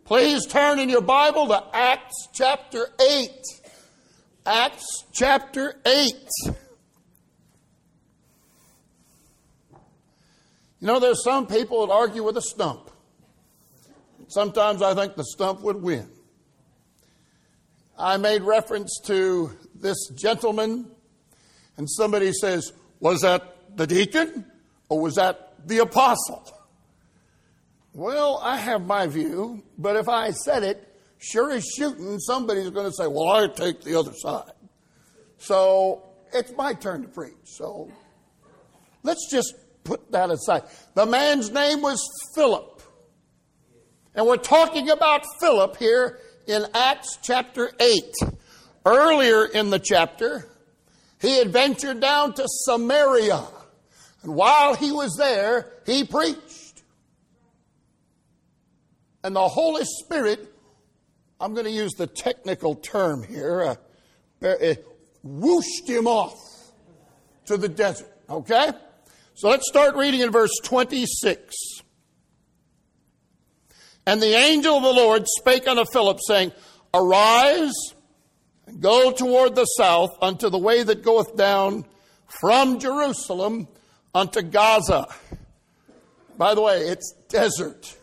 Please turn in your Bible to Acts chapter 8. Acts chapter 8. You know, there's some people that argue with a stump. Sometimes I think the stump would win. I made reference to this gentleman, and somebody says, was that the deacon or was that the apostle? Well, I have my view, but if I said it, sure as shooting, somebody's going to say, well, I take the other side. So it's my turn to preach. So let's just put that aside. The man's name was Philip. And we're talking about Philip here in Acts chapter 8. Earlier in the chapter, he had ventured down to Samaria. And while he was there, he preached. And the Holy Spirit, I'm going to use the technical term here, whooshed him off to the desert. Okay? So let's start reading in verse 26. And the angel of the Lord spake unto Philip, saying, Arise, and go toward the south unto the way that goeth down from Jerusalem unto Gaza. By the way, it's desert.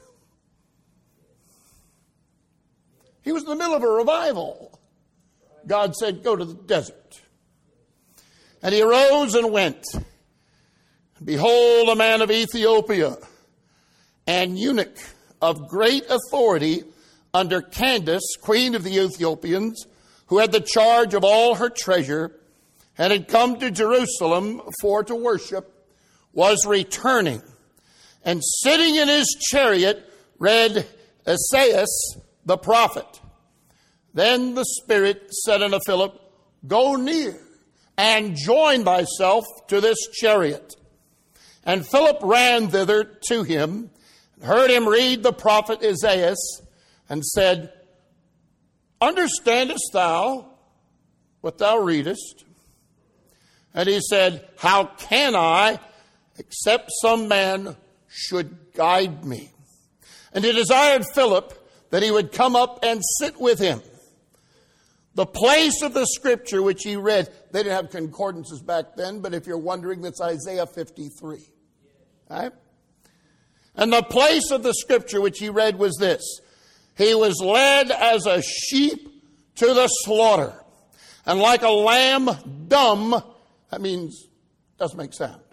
He was in the middle of a revival. God said, go to the desert. And he arose and went. And behold, a man of Ethiopia, an eunuch of great authority under Candace, queen of the Ethiopians, who had the charge of all her treasure, and had come to Jerusalem for to worship, was returning. And sitting in his chariot read Esaias the prophet. Then the Spirit said unto Philip, Go near and join thyself to this chariot. And Philip ran thither to him, and heard him read the prophet Esaias, and said, Understandest thou what thou readest? And he said, How can I, except some man should guide me? And he desired Philip that he would come up and sit with him. The place of the scripture which he read, they didn't have concordances back then, but if you're wondering, that's Isaiah 53. Right? And the place of the scripture which he read was this: He was led as a sheep to the slaughter, and like a lamb dumb, that means doesn't make sound,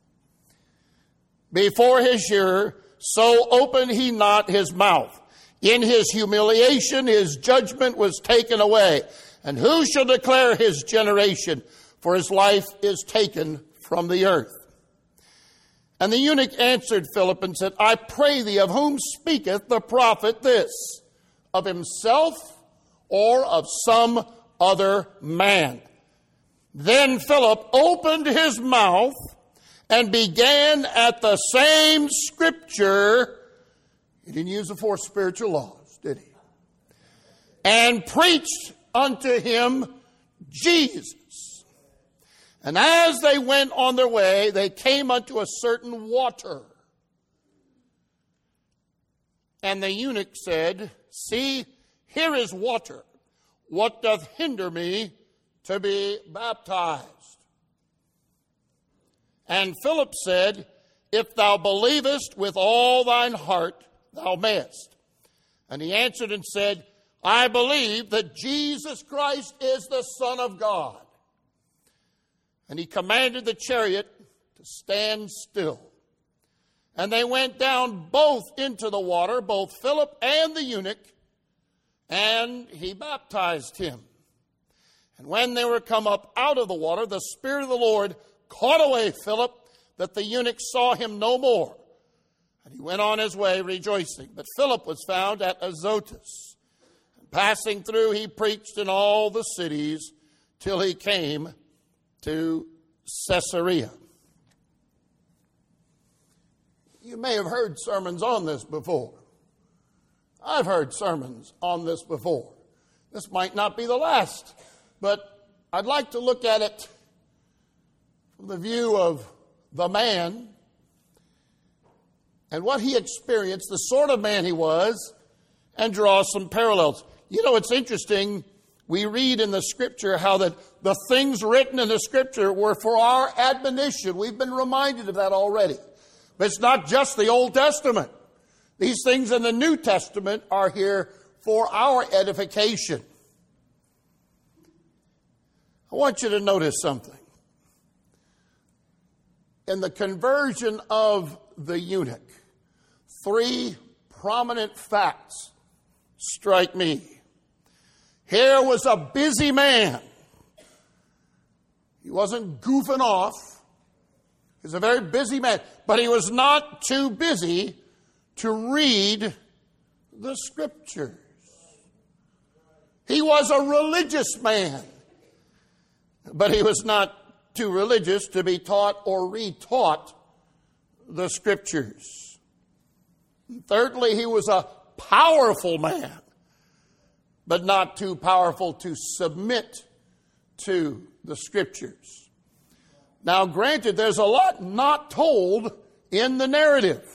before his shearer, so opened he not his mouth. In his humiliation, his judgment was taken away. And who shall declare his generation? For his life is taken from the earth. And the eunuch answered Philip and said, I pray thee, of whom speaketh the prophet this? Of himself or of some other man? Then Philip opened his mouth and began at the same scripture. He didn't use the four spiritual laws, did he? And preached unto him Jesus. And as they went on their way, they came unto a certain water. And the eunuch said, See, here is water. What doth hinder me to be baptized? And Philip said, If thou believest with all thine heart, thou mayest. And he answered and said, I believe that Jesus Christ is the Son of God. And he commanded the chariot to stand still. And they went down both into the water, both Philip and the eunuch, and he baptized him. And when they were come up out of the water, the Spirit of the Lord caught away Philip, that the eunuch saw him no more. And he went on his way rejoicing. But Philip was found at Azotus. And passing through, he preached in all the cities till he came to Caesarea. You may have heard sermons on this before. I've heard sermons on this before. This might not be the last, but I'd like to look at it from the view of the man and what he experienced, the sort of man he was, and draw some parallels. You know, it's interesting. We read in the Scripture how that the things written in the Scripture were for our admonition. We've been reminded of that already. But it's not just the Old Testament. These things in the New Testament are here for our edification. I want you to notice something. In the conversion of the eunuch, 3 prominent facts strike me. Here was a busy man. He wasn't goofing off. He was a very busy man. But he was not too busy to read the Scriptures. He was a religious man. But he was not too religious to be taught or retaught the Scriptures. And thirdly, he was a powerful man, but not too powerful to submit to the Scriptures. Now, granted, there's a lot not told in the narrative.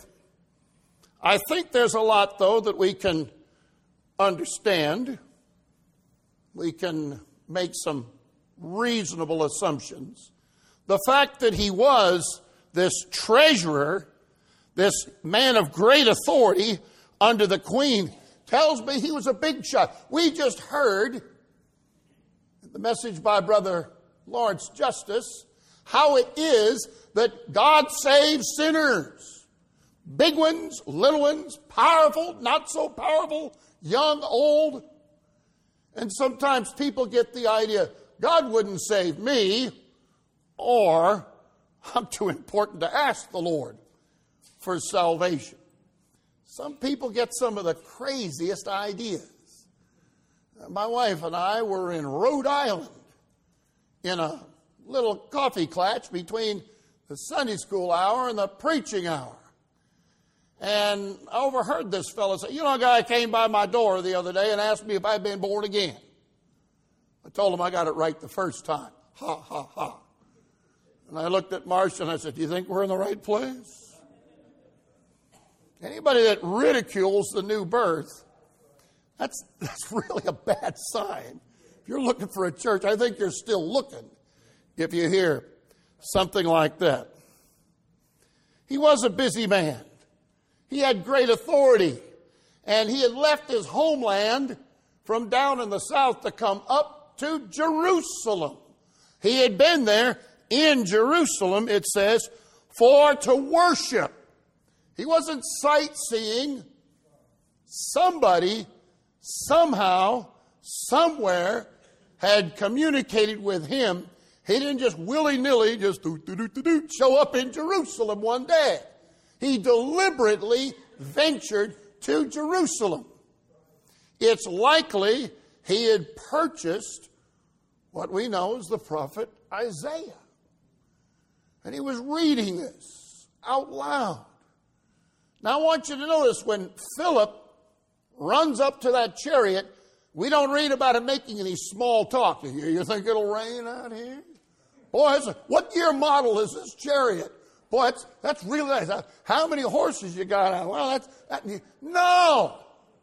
I think there's a lot, though, that we can understand. We can make some reasonable assumptions. The fact that he was this treasurer, this man of great authority under the queen, tells me he was a big shot. We just heard the message by Brother Lawrence Justice how it is that God saves sinners. Big ones, little ones, powerful, not so powerful, young, old. And sometimes people get the idea, God wouldn't save me, or I'm too important to ask the Lord for salvation. Some people get some of the craziest ideas. My wife and I were in Rhode Island in a little coffee klatch between the Sunday school hour and the preaching hour. And I overheard this fellow say, a guy came by my door the other day and asked me if I'd been born again. I told him I got it right the first time. Ha, ha, ha. And I looked at Marcia and I said, do you think we're in the right place? Anybody that ridicules the new birth, that's really a bad sign. If you're looking for a church, I think you're still looking if you hear something like that. He was a busy man. He had great authority. And he had left his homeland from down in the south to come up to Jerusalem. He had been there in Jerusalem, it says, for to worship. He wasn't sightseeing. Somebody, somehow, somewhere, had communicated with him. He didn't just willy-nilly just show up in Jerusalem one day. He deliberately ventured to Jerusalem. It's likely he had purchased what we know as the prophet Isaiah. And he was reading this out loud. Now I want you to notice when Philip runs up to that chariot, we don't read about him making any small talk. You think it'll rain out here? Boy, what year model is this chariot? Boy, that's really nice. How many horses you got out? Well, no.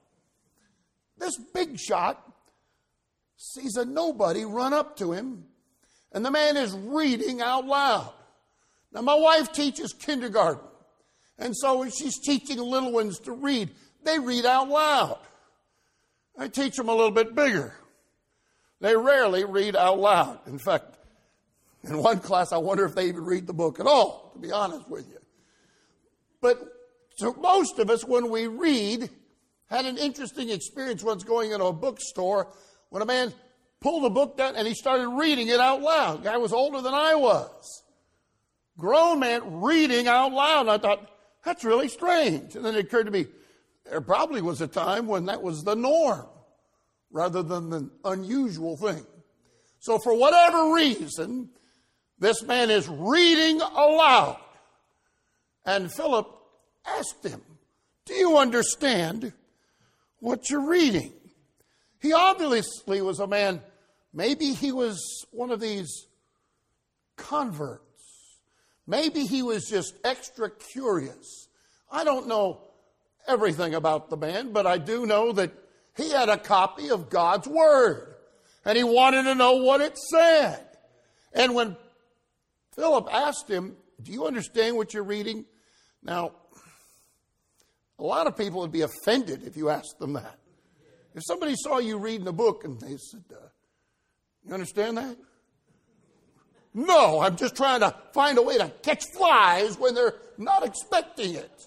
This big shot sees a nobody run up to him, and the man is reading out loud. Now, my wife teaches kindergarten, and so when she's teaching little ones to read, they read out loud. I teach them a little bit bigger. They rarely read out loud. In fact, in one class, I wonder if they even read the book at all, to be honest with you. But to most of us, when we read, had an interesting experience once going into a bookstore when a man pulled a book down and he started reading it out loud. The guy was older than I was. Grown man reading out loud. And I thought, that's really strange. And then it occurred to me, there probably was a time when that was the norm rather than the unusual thing. So for whatever reason, this man is reading aloud. And Philip asked him, do you understand what you're reading? He obviously was a man, maybe he was one of these converts. Maybe he was just extra curious. I don't know everything about the man, but I do know that he had a copy of God's Word, and he wanted to know what it said. And when Philip asked him, do you understand what you're reading? Now, a lot of people would be offended if you asked them that. If somebody saw you reading a book and they said, you understand that? No, I'm just trying to find a way to catch flies when they're not expecting it.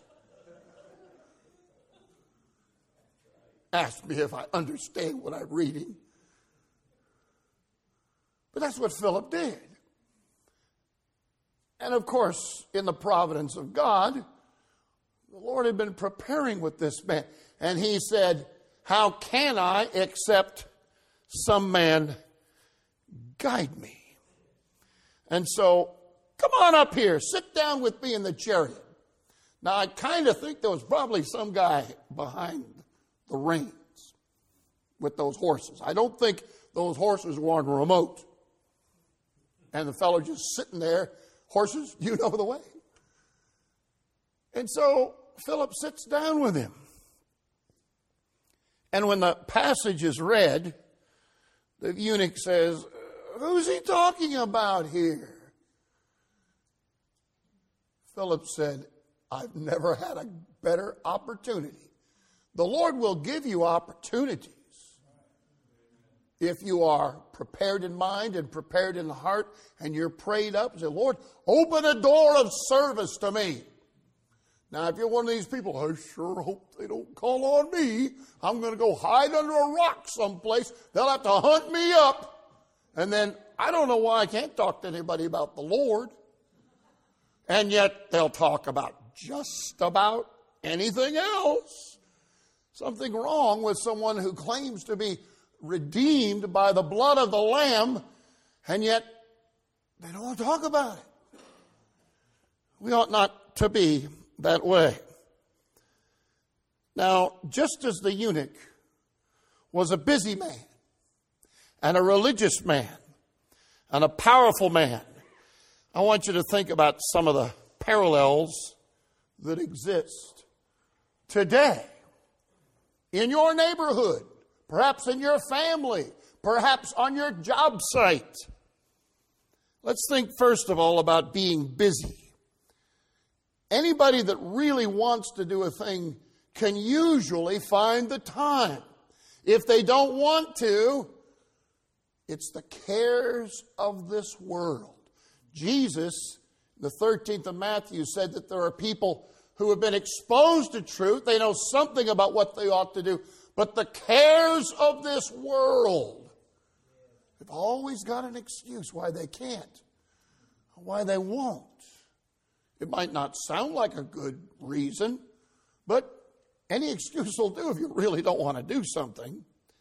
Ask me if I understand what I'm reading. But that's what Philip did. And of course, in the providence of God, the Lord had been preparing with this man. And he said, how can I except some man guide me? And so, come on up here, sit down with me in the chariot. Now, I kind of think there was probably some guy behind the reins with those horses. I don't think those horses were on remote. And the fellow just sitting there, horses, you know the way. And so, Philip sits down with him. And when the passage is read, the eunuch says, who's he talking about here? Philip said, I've never had a better opportunity. The Lord will give you opportunities if you are prepared in mind and prepared in the heart and you're prayed up and say, Lord, open a door of service to me. Now, if you're one of these people, I sure hope they don't call on me. I'm going to go hide under a rock someplace. They'll have to hunt me up. And then I don't know why I can't talk to anybody about the Lord. And yet they'll talk about just about anything else. Something wrong with someone who claims to be redeemed by the blood of the Lamb, and yet they don't want to talk about it. We ought not to be that way. Now, just as the eunuch was a busy man and a religious man and a powerful man, I want you to think about some of the parallels that exist today in your neighborhood, perhaps in your family, perhaps on your job site. Let's think first of all about being busy. Anybody that really wants to do a thing can usually find the time. If they don't want to, it's the cares of this world. Jesus, the 13th of Matthew, said that there are people who have been exposed to truth. They know something about what they ought to do. But the cares of this world, they've always got an excuse why they can't, why they won't. It might not sound like a good reason, but any excuse will do if you really don't want to do something.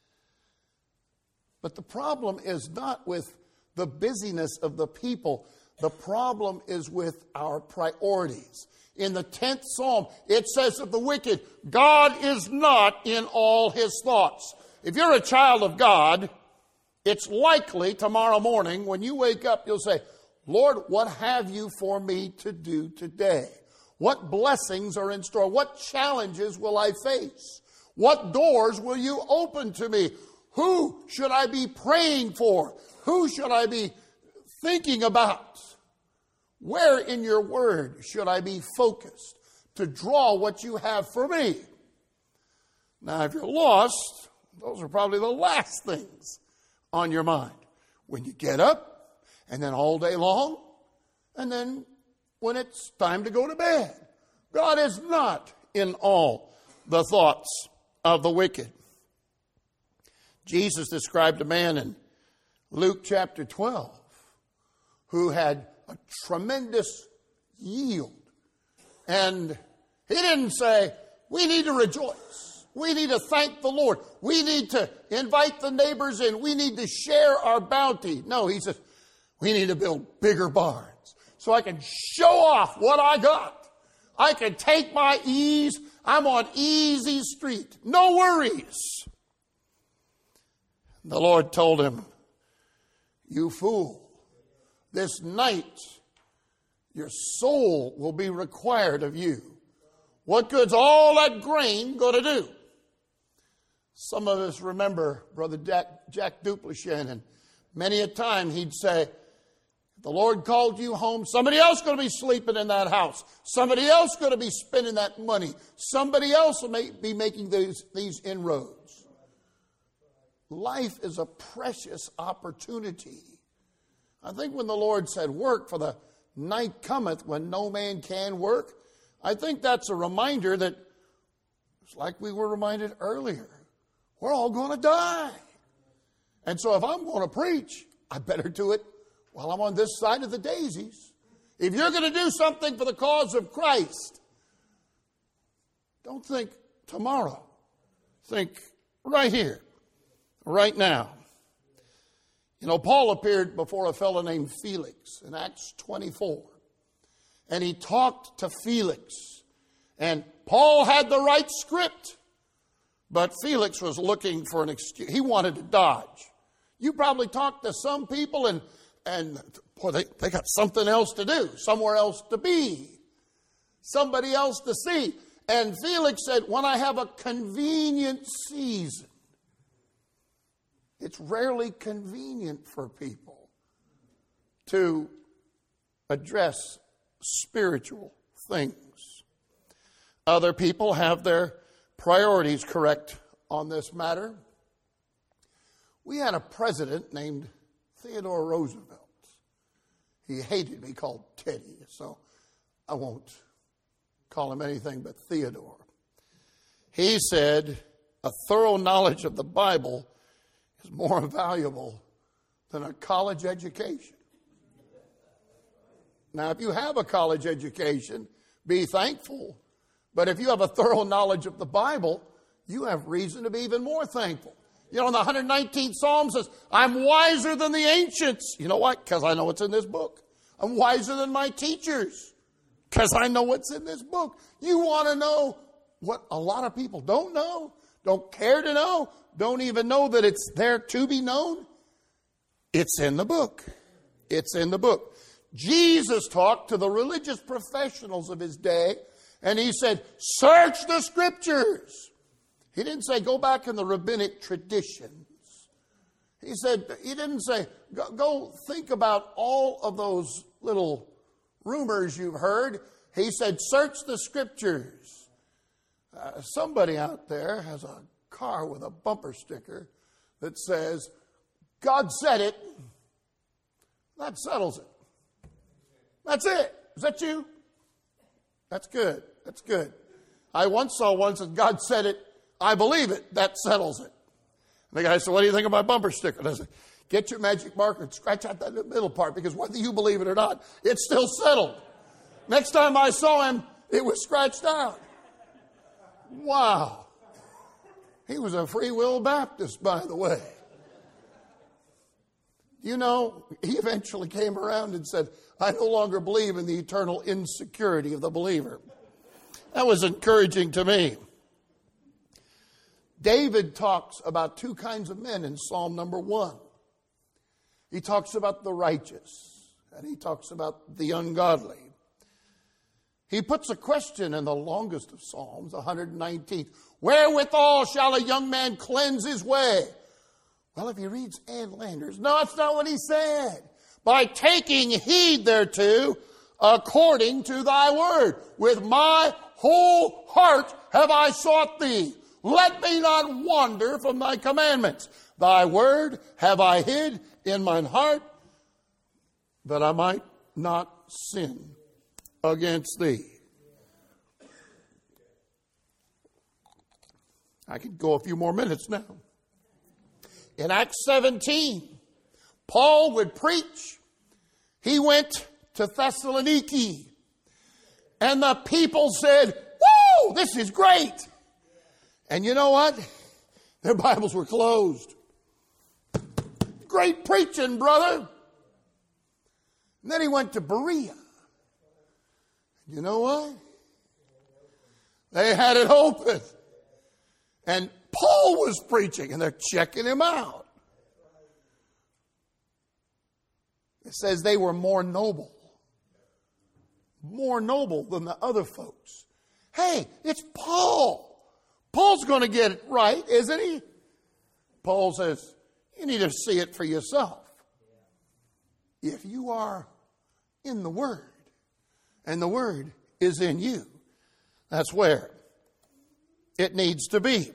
But the problem is not with the busyness of the people. The problem is with our priorities. In the 10th Psalm, it says of the wicked, God is not in all his thoughts. If you're a child of God, it's likely tomorrow morning when you wake up, you'll say, Lord, what have you for me to do today? What blessings are in store? What challenges will I face? What doors will you open to me? Who should I be praying for? Who should I be thinking about? Where in your word should I be focused to draw what you have for me? Now, if you're lost, those are probably the last things on your mind. When you get up, and then all day long, and then when it's time to go to bed. God is not in all the thoughts of the wicked. Jesus described a man in Luke chapter 12 who had a tremendous yield. And he didn't say, we need to rejoice. We need to thank the Lord. We need to invite the neighbors in. We need to share our bounty. No, he says, we need to build bigger barns so I can show off what I got. I can take my ease. I'm on easy street. No worries. The Lord told him, you fool, this night your soul will be required of you. What good's all that grain going to do? Some of us remember Brother Jack Duplichin, and many a time he'd say, if the Lord called you home, somebody else going to be sleeping in that house. Somebody else going to be spending that money. Somebody else will be making these inroads. Life is a precious opportunity. I think when the Lord said, work, for the night cometh when no man can work, I think that's a reminder that, it's like we were reminded earlier, we're all going to die. And so if I'm going to preach, I better do it while I'm on this side of the daisies. If you're going to do something for the cause of Christ, don't think tomorrow. Think right here, right now. You know, Paul appeared before a fellow named Felix in Acts 24. And he talked to Felix. And Paul had the right script. But Felix was looking for an excuse. He wanted to dodge. You probably talked to some people and boy, they got something else to do, somewhere else to be, somebody else to see. And Felix said, when I have a convenient season, it's rarely convenient for people to address spiritual things. Other people have their priorities correct on this matter. We had a president named Theodore Roosevelt. He hated to be called Teddy, so I won't call him anything but Theodore. He said, a thorough knowledge of the Bible is more valuable than a college education. Now, if you have a college education, be thankful. But if you have a thorough knowledge of the Bible, you have reason to be even more thankful. You know, in the 119th Psalm says, I'm wiser than the ancients. You know what? Because I know what's in this book. I'm wiser than my teachers because I know what's in this book. You want to know what a lot of people don't know, don't care to know, don't even know that it's there to be known? It's in the book. It's in the book. Jesus talked to the religious professionals of his day, and he said, search the scriptures. He didn't say, go back in the rabbinic traditions. He didn't say, go think about all of those little rumors you've heard. He said, search the scriptures. Somebody out there has a car with a bumper sticker that says, God said it. That settles it. That's it. Is that you? That's good. That's good. I once saw one that said, God said it. I believe it. That settles it. And the guy said, what do you think of my bumper sticker? And I said, get your magic marker and scratch out that middle part, because whether you believe it or not, it's still settled. Next time I saw him, it was scratched out. Wow. He was a Free Will Baptist, by the way. You know, he eventually came around and said, I no longer believe in the eternal insecurity of the believer. That was encouraging to me. David talks about two kinds of men in Psalm number 1. He talks about the righteous, and he talks about the ungodly. He puts a question in the longest of Psalms, 119th. Wherewithal shall a young man cleanse his way? Well, if he reads Ann Landers, no, that's not what he said. By taking heed thereto, according to thy word. With my whole heart have I sought thee. Let me not wander from thy commandments. Thy word have I hid in mine heart, that I might not sin against thee. I could go a few more minutes now. In Acts 17, Paul would preach. He went to Thessaloniki, and the people said, whoa, this is great. And you know what? Their Bibles were closed. Great preaching, brother. And then he went to Berea. You know what? They had it open. And Paul was preaching, and they're checking him out. It says they were more noble than the other folks. Hey, it's Paul. Paul's going to get it right, isn't he? Paul says, you need to see it for yourself. If you are in the Word, and the Word is in you, that's where it needs to be.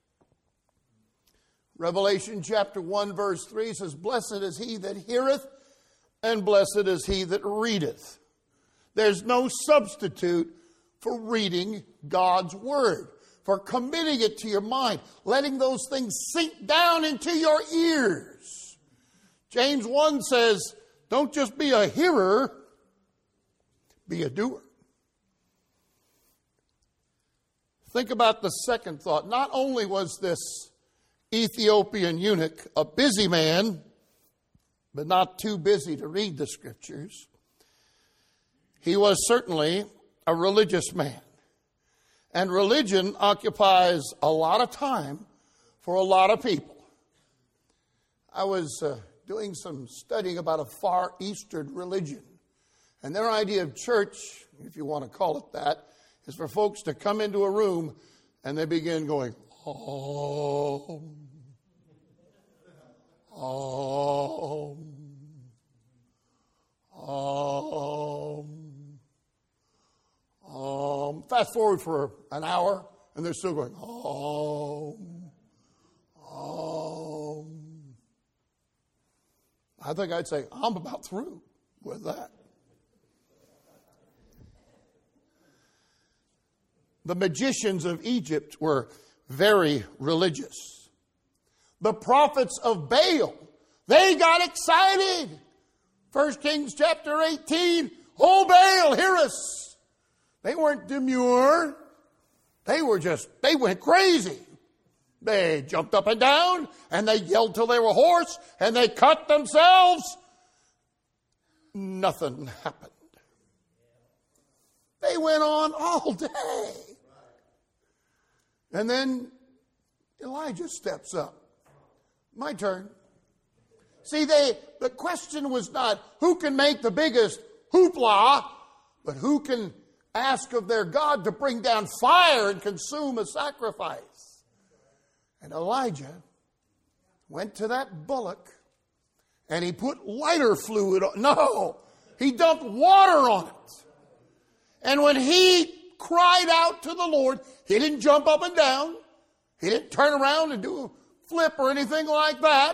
Revelation chapter 1 verse 3 says, blessed is he that heareth, and blessed is he that readeth. There's no substitute for reading God's Word, for committing it to your mind, letting those things sink down into your ears. James 1 says, don't just be a hearer, be a doer. Think about the second thought. Not only was this Ethiopian eunuch a busy man, but not too busy to read the Scriptures, he was certainly a religious man. And religion occupies a lot of time for a lot of people. I was doing some studying about a Far Eastern religion. And their idea of church, if you want to call it that, is for folks to come into a room and they begin going, Om, Om, Om. Fast forward for an hour and they're still going, Om, Om. I think I'd say, I'm about through with that. The magicians of Egypt were very religious. The prophets of Baal, they got excited. 1 Kings chapter 18, oh Baal, hear us. They weren't demure. They went crazy. They jumped up and down, and they yelled till they were hoarse, and they cut themselves. Nothing happened. They went on all day. And then Elijah steps up. My turn. See, the question was not who can make the biggest hoopla, but who can ask of their God to bring down fire and consume a sacrifice. And Elijah went to that bullock and he put lighter fluid on. No, he dumped water on it. And when he cried out to the Lord, he didn't jump up and down. He didn't turn around and do a flip or anything like that.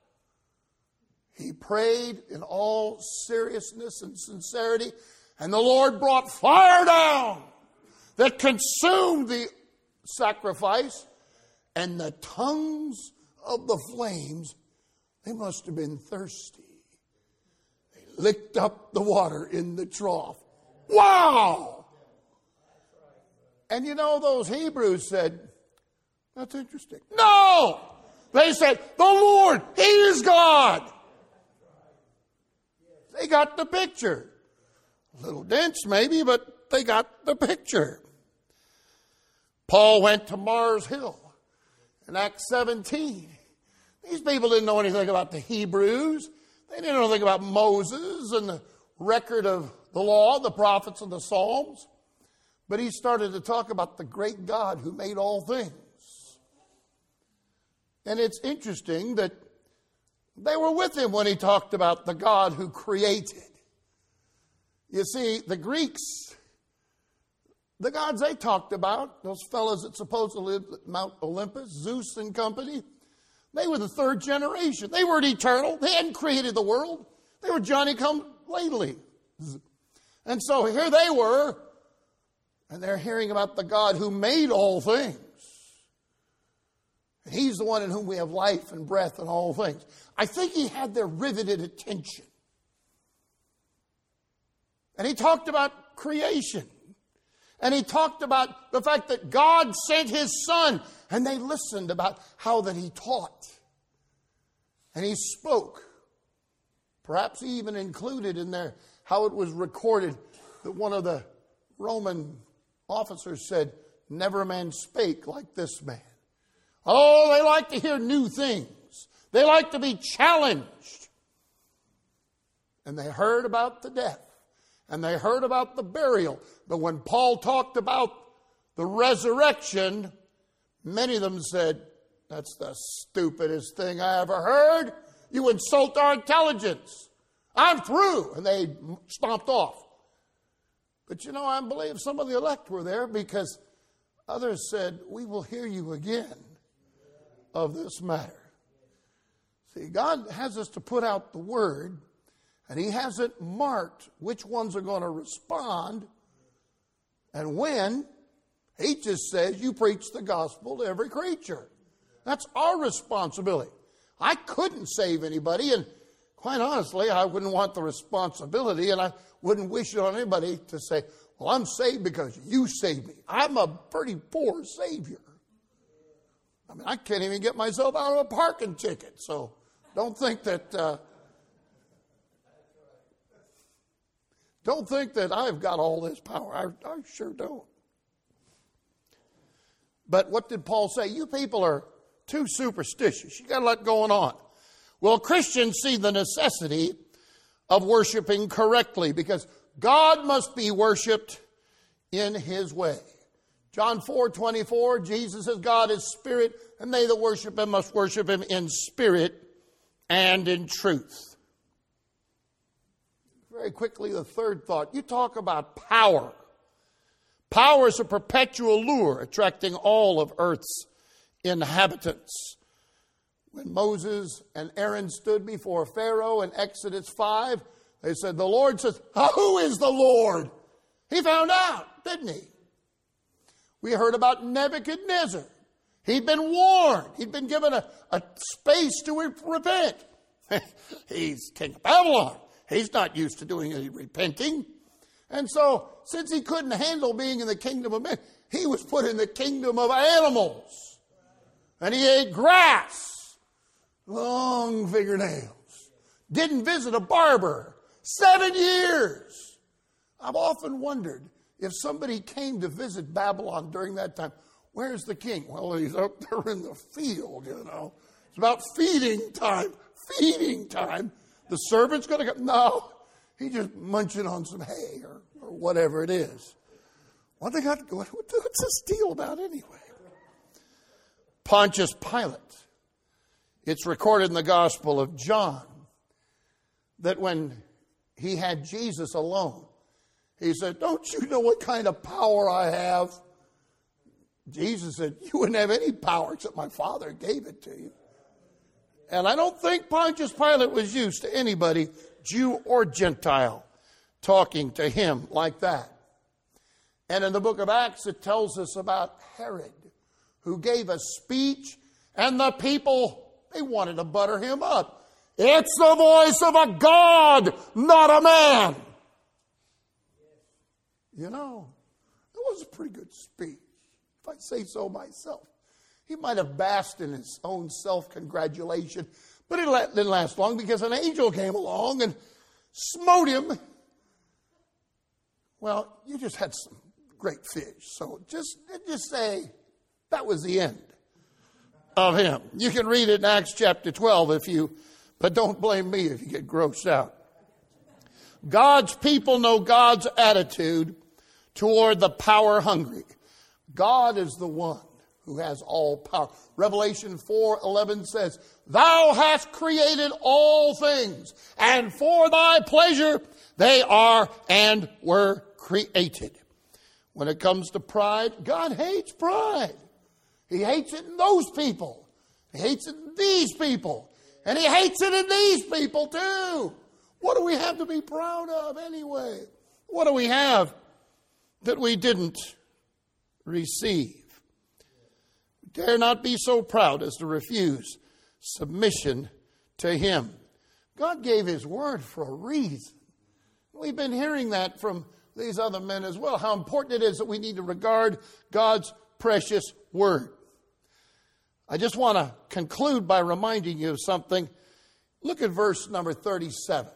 He prayed in all seriousness and sincerity, and the Lord brought fire down that consumed the sacrifice, and the tongues of the flames, they must have been thirsty. They licked up the water in the trough. Wow! And you know, those Hebrews said, that's interesting. No! They said, the Lord, He is God. They got the picture. A little dense maybe, but they got the picture. Paul went to Mars Hill in Acts 17. These people didn't know anything about the Hebrews. They didn't know anything about Moses and the record of the law, the prophets, and the Psalms. But he started to talk about the great God who made all things. And it's interesting that they were with him when he talked about the God who created. You see, the Greeks, the gods they talked about, those fellows that supposedly lived at Mount Olympus, Zeus and company, they were the third generation. They weren't eternal. They hadn't created the world. They were Johnny-come-lately. And so here they were, and they're hearing about the God who made all things. And He's the one in whom we have life and breath and all things. I think he had their riveted attention. And he talked about creation. And he talked about the fact that God sent His Son. And they listened about how that He taught. And He spoke. Perhaps He even included in there how it was recorded that one of the Roman officers said, never a man spake like this man. Oh, they like to hear new things. They like to be challenged. And they heard about the death. And they heard about the burial. But when Paul talked about the resurrection, many of them said, "That's the stupidest thing I ever heard. You insult our intelligence. I'm through." And they stomped off. But I believe some of the elect were there, because others said, "We will hear you again of this matter." See, God has us to put out the word, and He hasn't marked which ones are going to respond and when. He just says, you preach the gospel to every creature. That's our responsibility. I couldn't save anybody, and quite honestly, I wouldn't want the responsibility, and I wouldn't wish it on anybody to say, "Well, I'm saved because you saved me." I'm a pretty poor Savior. I mean, I can't even get myself out of a parking ticket, so don't think that I've got all this power. I sure don't. But what did Paul say? You people are too superstitious. You got a lot going on. Well, Christians see the necessity of worshiping correctly, because God must be worshiped in His way. John 4:24, Jesus says, "God is spirit, and they that worship Him must worship Him in spirit and in truth." Very quickly, the third thought. You talk about power. Power is a perpetual lure attracting all of earth's inhabitants. When Moses and Aaron stood before Pharaoh in Exodus 5, they said, the Lord says, "Who is the Lord?" He found out, didn't he? We heard about Nebuchadnezzar. He'd been warned. He'd been given a space to repent. He's king of Babylon. He's not used to doing any repenting. And so, since he couldn't handle being in the kingdom of men, he was put in the kingdom of animals. And he ate grass, long fingernails, didn't visit a barber, 7 years. I've often wondered, if somebody came to visit Babylon during that time, where's the king? Well, he's up there in the field, It's about feeding time. The servant's going to go. No, he's just munching on some hay or whatever it is. What's this deal about anyway? Pontius Pilate. It's recorded in the Gospel of John that when he had Jesus alone, he said, "Don't you know what kind of power I have?" Jesus said, "You wouldn't have any power except my Father gave it to you." And I don't think Pontius Pilate was used to anybody, Jew or Gentile, talking to him like that. And in the book of Acts, it tells us about Herod, who gave a speech, and the people, they wanted to butter him up. It's the voice of a God, not a man. It was a pretty good speech, if I say so myself. He might have basked in his own self-congratulation, but it didn't last long, because an angel came along and smote him. Well, you just had some great fish, so just say that was the end of him. You can read it in Acts chapter 12 but don't blame me if you get grossed out. God's people know God's attitude toward the power hungry. God is the one who has all power. Revelation 4:11 says, "Thou hast created all things, and for thy pleasure they are and were created." When it comes to pride, God hates pride. He hates it in those people. He hates it in these people. And He hates it in these people too. What do we have to be proud of anyway? What do we have that we didn't receive? Dare not be so proud as to refuse submission to Him. God gave His word for a reason. We've been hearing that from these other men as well, how important it is that we need to regard God's precious word. I just want to conclude by reminding you of something. Look at verse number 37.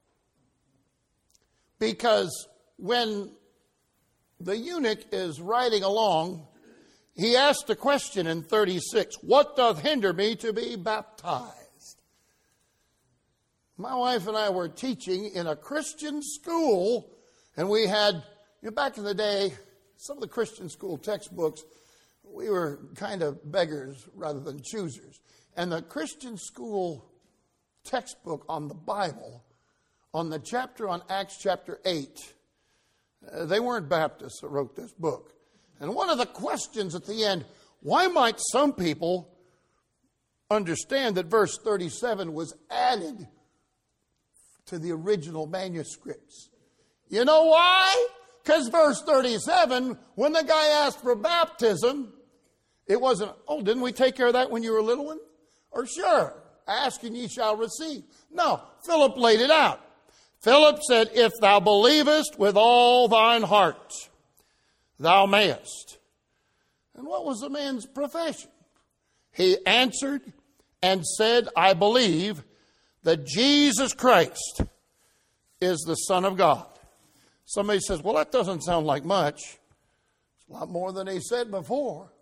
Because when the eunuch is riding along, he asked a question in 36. What doth hinder me to be baptized? My wife and I were teaching in a Christian school, and we had, back in the day, some of the Christian school textbooks, we were kind of beggars rather than choosers. And the Christian school textbook on the Bible, on the chapter on Acts chapter 8, they weren't Baptists that wrote this book. And one of the questions at the end, why might some people understand that verse 37 was added to the original manuscripts? You know why? Because verse 37, when the guy asked for baptism, it wasn't, oh, didn't we take care of that when you were a little one? Or sure, ask and ye shall receive. No, Philip laid it out. Philip said, if thou believest with all thine heart, thou mayest. And what was the man's profession? He answered and said, I believe that Jesus Christ is the Son of God. Somebody says, well, that doesn't sound like much. It's a lot more than he said before.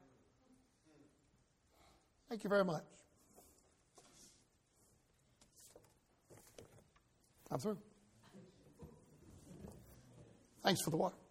Thank you very much. I'm through. Thanks for the water.